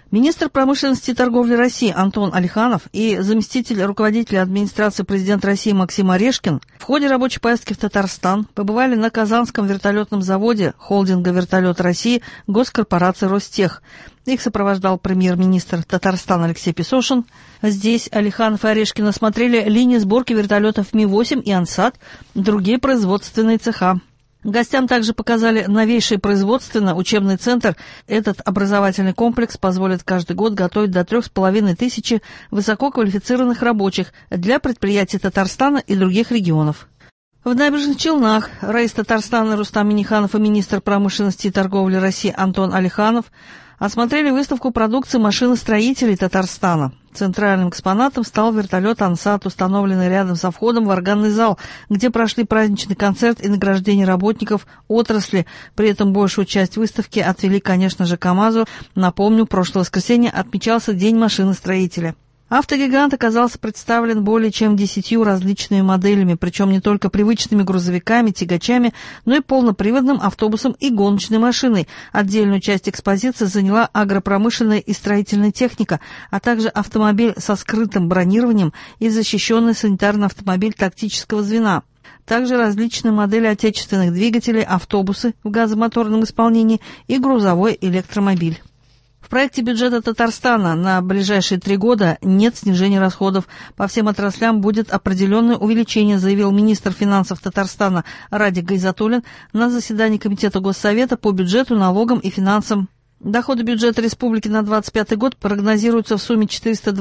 Министр промышленности и торговли России Антон Алиханов и заместитель руководителя администрации президента России Максим Орешкин в ходе рабочей поездки в Татарстан побывали на Казанском вертолетном заводе холдинга «Вертолет России» госкорпорации «Ростех». Их сопровождал премьер-министр Татарстана Алексей Песошин. Здесь Алиханов и Орешкин осмотрели линии сборки вертолетов Ми-8 и Ансат, другие производственные цеха. Гостям также показали новейший производственно-учебный центр. Этот образовательный комплекс позволит каждый год готовить до 3500 высококвалифицированных рабочих для предприятий Татарстана и других регионов. В Набережных Челнах раис Татарстана Рустам Минниханов и министр промышленности и торговли России Антон Алиханов осмотрели выставку продукции машиностроителей Татарстана. Центральным экспонатом стал вертолет «Ансат», установленный рядом со входом в органный зал, где прошли праздничный концерт и награждение работников отрасли. При этом большую часть выставки отвели, конечно же, КАМАЗу. Напомню, прошлое воскресенье отмечался День машиностроителя. Автогигант оказался представлен более чем 10 различными моделями, причем не только привычными грузовиками, тягачами, но и полноприводным автобусом и гоночной машиной. Отдельную часть экспозиции заняла агропромышленная и строительная техника, а также автомобиль со скрытым бронированием и защищенный санитарный автомобиль тактического звена. Также различные модели отечественных двигателей, автобусы в газомоторном исполнении и грузовой электромобиль. В проекте бюджета Татарстана на ближайшие 3 года нет снижения расходов. По всем отраслям будет определенное увеличение, заявил министр финансов Татарстана Радик Гайзатуллин на заседании Комитета Госсовета по бюджету, налогам и финансам. Доходы бюджета республики на 2025 год прогнозируются в сумме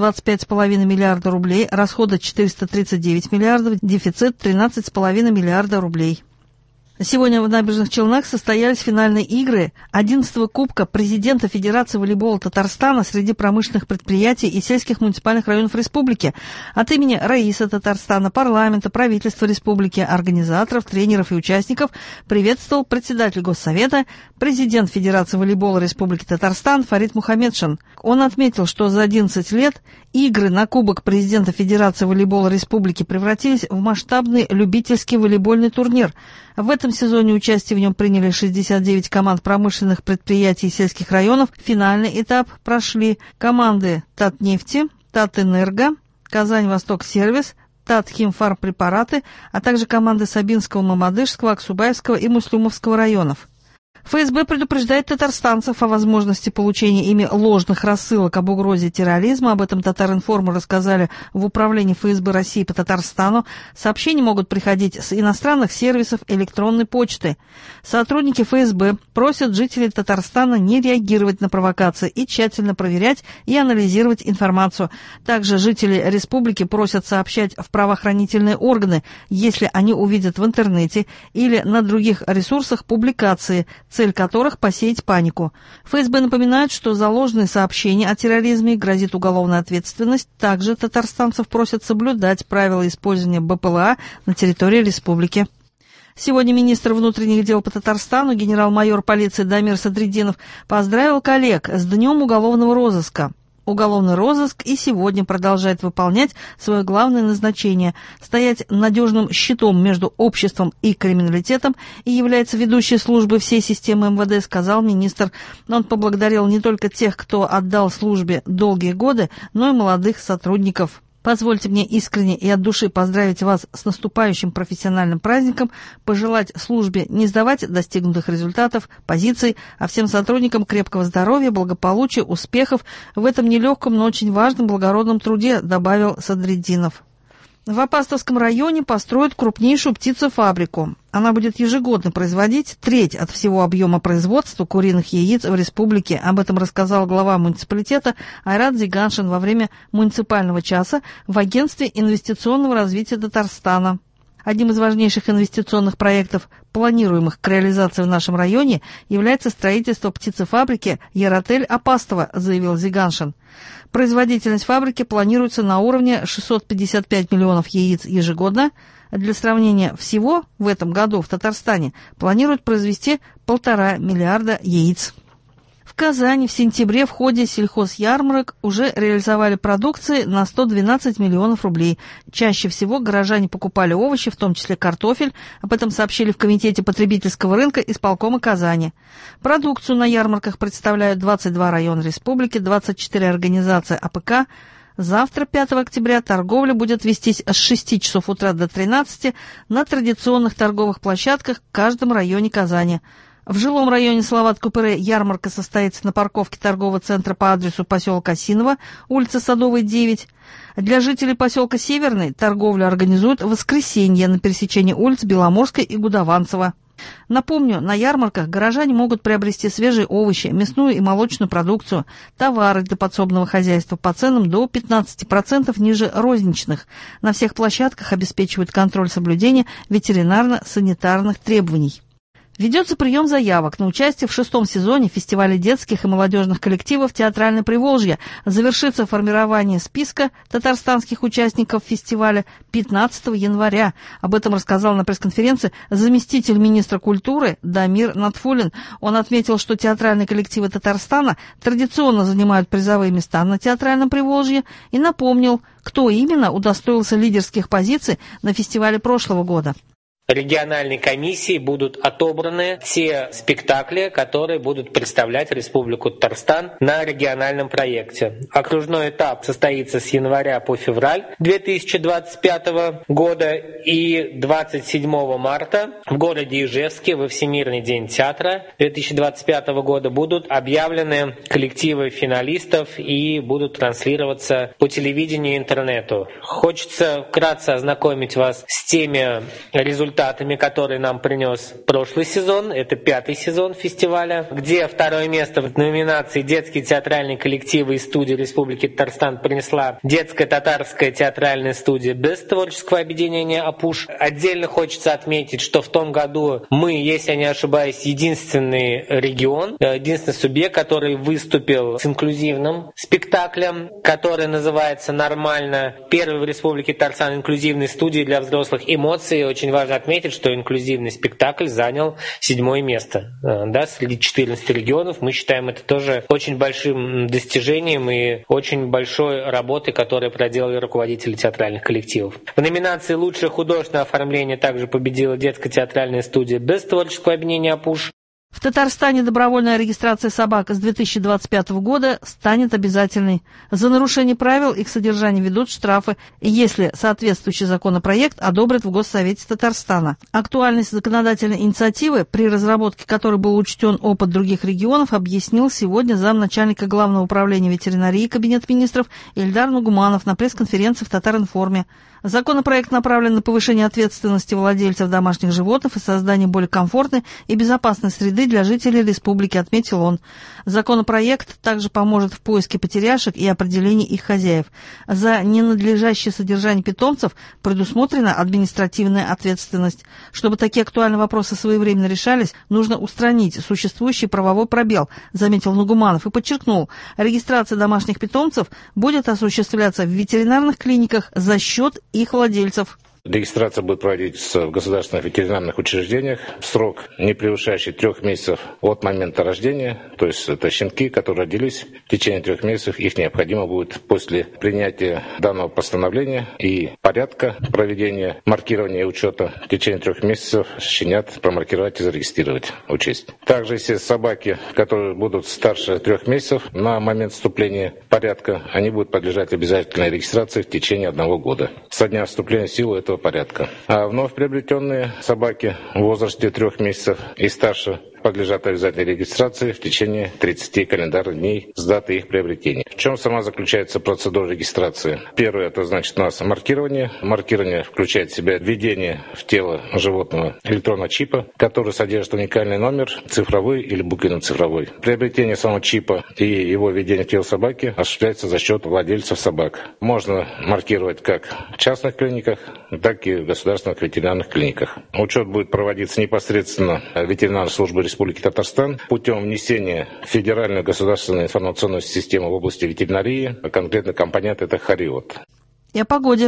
425,5 миллиарда рублей, расходы 439 миллиардов, дефицит 13,5 миллиарда рублей. Сегодня в Набережных Челнах состоялись финальные игры 11-го Кубка президента Федерации волейбола Татарстана среди промышленных предприятий и сельских муниципальных районов республики. От имени раиса Татарстана, парламента, правительства республики, организаторов, тренеров и участников приветствовал председатель Госсовета, президент Федерации волейбола Республики Татарстан Фарид Мухаммедшин. Он отметил, что за 11 лет игры на Кубок президента Федерации волейбола Республики превратились в масштабный любительский волейбольный турнир. В этом сезоне участие в нем приняли 69 команд промышленных предприятий и сельских районов. Финальный этап прошли команды Татнефти, Татэнерго, Казань-Восток-Сервис, Татхимфармпрепараты, а также команды Сабинского, Мамадышского, Аксубаевского и Муслюмовского районов. ФСБ предупреждает татарстанцев о возможности получения ими ложных рассылок об угрозе терроризма. Об этом Татар-Информу рассказали в Управлении ФСБ России по Татарстану. Сообщения могут приходить с иностранных сервисов электронной почты. Сотрудники ФСБ просят жителей Татарстана не реагировать на провокации и тщательно проверять и анализировать информацию. Также жители республики просят сообщать в правоохранительные органы, если они увидят в интернете или на других ресурсах публикации, цель которых – посеять панику. ФСБ напоминает, что за ложные сообщения о терроризме грозит уголовная ответственность. Также татарстанцев просят соблюдать правила использования БПЛА на территории республики. Сегодня министр внутренних дел по Татарстану, генерал-майор полиции Дамир Садриддинов, поздравил коллег с Днем уголовного розыска. Уголовный розыск и сегодня продолжает выполнять свое главное назначение – стоять надежным щитом между обществом и криминалитетом и является ведущей службой всей системы МВД, сказал министр. Он поблагодарил не только тех, кто отдал службе долгие годы, но и молодых сотрудников. Позвольте мне искренне и от души поздравить вас с наступающим профессиональным праздником, пожелать службе не сдавать достигнутых результатов, позиций, а всем сотрудникам крепкого здоровья, благополучия, успехов в этом нелегком, но очень важном благородном труде, добавил Садриддинов. В Апастовском районе построят крупнейшую птицефабрику. Она будет ежегодно производить треть от всего объема производства куриных яиц в республике. Об этом рассказал глава муниципалитета Айрат Зиганшин во время муниципального часа в Агентстве инвестиционного развития Татарстана. Одним из важнейших инвестиционных проектов, планируемых к реализации в нашем районе, является строительство птицефабрики «Яротель-Апастово», заявил Зиганшин. Производительность фабрики планируется на уровне 655 миллионов яиц ежегодно. Для сравнения, всего в этом году в Татарстане планируют произвести 1,5 миллиарда яиц. В Казани в сентябре в ходе сельхозярмарок уже реализовали продукции на 112 миллионов рублей. Чаще всего горожане покупали овощи, в том числе картофель. Об этом сообщили в Комитете потребительского рынка исполкома Казани. Продукцию на ярмарках представляют 22 района республики, 24 организации АПК. Завтра, 5 октября, торговля будет вестись с 6 часов утра до 13 на традиционных торговых площадках в каждом районе Казани. В жилом районе Салават-Купыре ярмарка состоится на парковке торгового центра по адресу поселка Осиново, улица Садовая, 9. Для жителей поселка Северный торговлю организуют в воскресенье на пересечении улиц Беломорской и Гудованцева. Напомню, на ярмарках горожане могут приобрести свежие овощи, мясную и молочную продукцию, товары для подсобного хозяйства по ценам до 15% ниже розничных. На всех площадках обеспечивают контроль соблюдения ветеринарно-санитарных требований. Ведется прием заявок на участие в 6-м сезоне фестиваля детских и молодежных коллективов «Театральное Приволжье». Завершится формирование списка татарстанских участников фестиваля 15 января. Об этом рассказал на пресс-конференции заместитель министра культуры Дамир Натфулин. Он отметил, что театральные коллективы Татарстана традиционно занимают призовые места на «Театральном Приволжье» и напомнил, кто именно удостоился лидерских позиций на фестивале прошлого года. Региональной комиссией будут отобраны те спектакли, которые будут представлять Республику Татарстан на региональном проекте. Окружной этап состоится с января по февраль 2025 года и 27 марта в городе Ижевске во Всемирный день театра 2025 года будут объявлены коллективы финалистов и будут транслироваться по телевидению и интернету. Хочется вкратце ознакомить вас с теми результатами, которые нам принес прошлый сезон. Это 5-й сезон фестиваля, где второе место в номинации «Детские театральные коллективы и студии Республики Татарстан» принесла детская татарская театральная студия без творческого объединения «Апуш». Отдельно хочется отметить, что в том году мы, если я не ошибаюсь, единственный регион, единственный субъект, который выступил с инклюзивным спектаклем, который называется «Нормально». Первый в Республике Татарстан инклюзивной студии для взрослых. Эмоции. Очень важно отметить, что инклюзивный спектакль занял 7-е место. Среди 14 регионов. Мы считаем это тоже очень большим достижением и очень большой работой, которую проделали руководители театральных коллективов. В номинации «Лучшее художественное оформление» также победила детская театральная студия без творческого объединения «Апуш». В Татарстане добровольная регистрация собак с 2025 года станет обязательной. За нарушение правил их содержания ведут штрафы, если соответствующий законопроект одобрят в Госсовете Татарстана. Актуальность законодательной инициативы, при разработке которой был учтен опыт других регионов, объяснил сегодня замначальника Главного управления ветеринарии Кабинета министров Ильдар Нугуманов на пресс-конференции в Татаринформе. Законопроект направлен на повышение ответственности владельцев домашних животных и создание более комфортной и безопасной среды для жителей республики, отметил он. Законопроект также поможет в поиске потеряшек и определении их хозяев. За ненадлежащее содержание питомцев предусмотрена административная ответственность. Чтобы такие актуальные вопросы своевременно решались, нужно устранить существующий правовой пробел, заметил Нугуманов и подчеркнул, регистрация домашних питомцев будет осуществляться в ветеринарных клиниках за счет их владельцев. Регистрация будет проводиться в государственных ветеринарных учреждениях в срок, не превышающий 3 месяцев от момента рождения. То есть это щенки, которые родились в течение 3 месяцев. Их необходимо будет после принятия данного постановления и порядка проведения маркирования и учета в течение 3 месяцев щенят промаркировать и зарегистрировать, учесть. Также, если собаки, которые будут старше 3 месяцев на момент вступления порядка, они будут подлежать обязательной регистрации в течение 1 года со дня вступления в силу этого порядка. А вновь приобретенные собаки в возрасте 3 месяцев и старше подлежат обязательной регистрации в течение 30 календарных дней с даты их приобретения. В чем сама заключается процедура регистрации? Первое, это значит у нас маркирование. Маркирование включает в себя введение в тело животного электронного чипа, который содержит уникальный номер, цифровой или буквенно-цифровой. Приобретение самого чипа и его введение в тело собаки осуществляется за счет владельцев собак. Можно маркировать как в частных клиниках, так и в государственных ветеринарных клиниках. Учет будет проводиться непосредственно ветеринарной службой Республики Татарстан путем внесения в федеральную государственную информационную систему в области ветеринарии, а конкретно компонент это Хариот. И о погоде.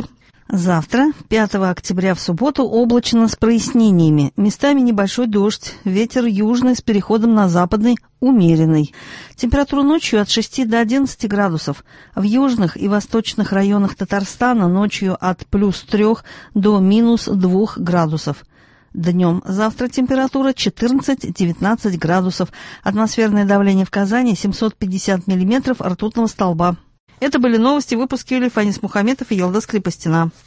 Завтра, 5 октября в субботу, облачно с прояснениями. Местами небольшой дождь, ветер южный с переходом на западный, умеренный. Температура ночью от 6 до 11 градусов. В южных и восточных районах Татарстана ночью от +3 до -2 градусов. Днем завтра температура 14-19 градусов. Атмосферное давление в Казани 750 миллиметров ртутного столба. Это были новости в выпуске Фанис Мухаметов и Елдас Крепостина.